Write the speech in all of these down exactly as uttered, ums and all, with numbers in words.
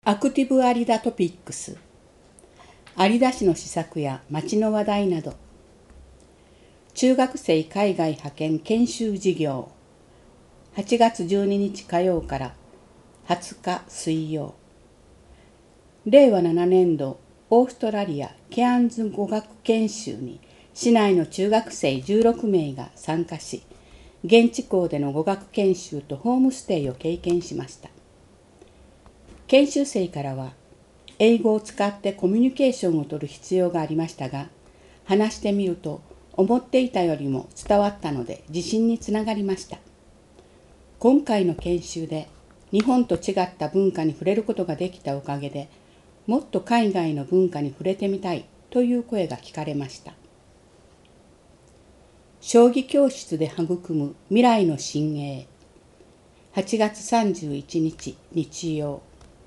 アクティブ有田トピックス、有田市の施策や町の話題など、中学生海外派遣研修事業、はちがつじゅうににち火曜からはつか水曜、れいわななねんどオーストラリアケアンズ語学研修に市内の中学生じゅうろくめいが参加し、現地校での語学研修とホームステイを経験しました。研修生からは、英語を使ってコミュニケーションを取る必要がありましたが、話してみると思っていたよりも伝わったので自信につながりました。今回の研修で日本と違った文化に触れることができたおかげで、もっと海外の文化に触れてみたいという声が聞かれました。将棋教室で育む未来の新鋭、はちがつさんじゅういちにち日曜。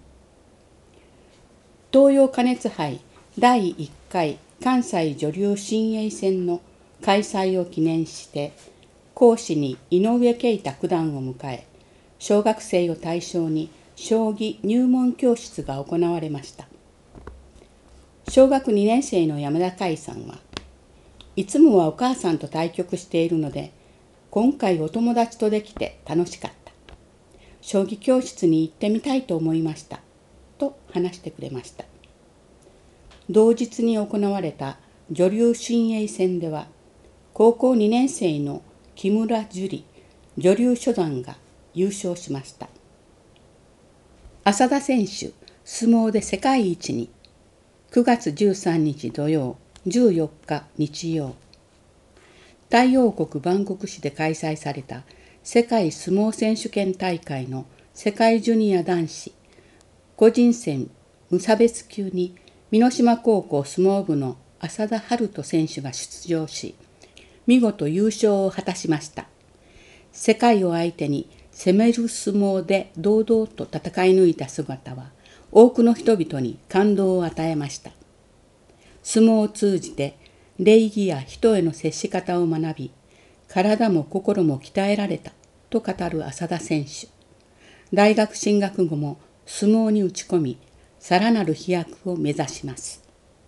東洋加熱杯だいいっかい関西女流新鋭戦の開催を記念して、講師に井上慶太九段を迎え、小学生を対象に将棋入門教室が行われました。小学にねんせいの山田海さんは、いつもはお母さんと対局しているので、今回お友達とできて楽しかった。将棋教室に行ってみたいと思いました。と話してくれました。同日に行われた女流新鋭戦では、高校にねんせいの木村樹里女流初段が優勝しました。浅田選手、相撲で世界一に。くがつじゅうさんにち土曜、じゅうよっか日曜。タイ王国バンコク市で開催された世界相撲選手権大会の世界ジュニア男子個人戦無差別級に美濃島高校相撲部の浅田春人選手が出場し、見事優勝を果たしました。世界を相手に攻める相撲で堂々と戦い抜いた姿は、多くの人々に感動を与えました。相撲を通じて礼儀や人への接し方を学び、体も心も鍛えられたと語る浅田選手。大学進学後も相撲に打ち込み、さらなる飛躍を目指します。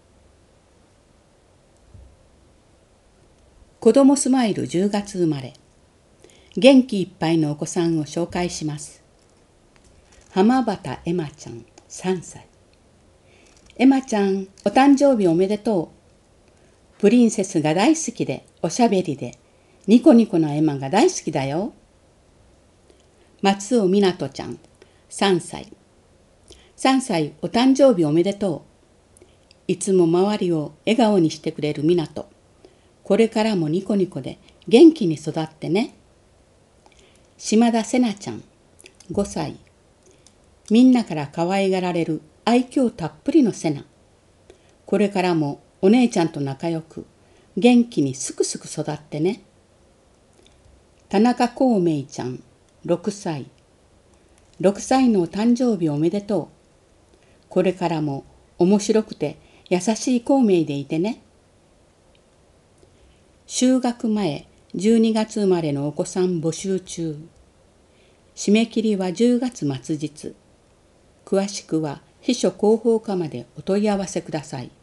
子どもスマイルじゅうがつ生まれ、元気いっぱいのお子さんを紹介します。浜端エマちゃんさんさい。エマちゃん、お誕生日おめでとう。プリンセスが大好きで、おしゃべりで、ニコニコなエマが大好きだよ。松尾みなとちゃんさんさい。さんさいお誕生日おめでとう。いつも周りを笑顔にしてくれるみなと。これからもニコニコで元気に育ってね。島田せなちゃんごさい。みんなから可愛がられる愛嬌たっぷりのせな。これからもお姉ちゃんと仲良く元気にすくすく育ってね。田中孔明ちゃんろくさい。ろくさいのお誕生日おめでとう。これからも面白くて優しい孔明でいてね。就学前じゅうにがつ生まれのお子さん募集中。締め切りはじゅうがつ末日。詳しくは秘書広報課までお問い合わせください。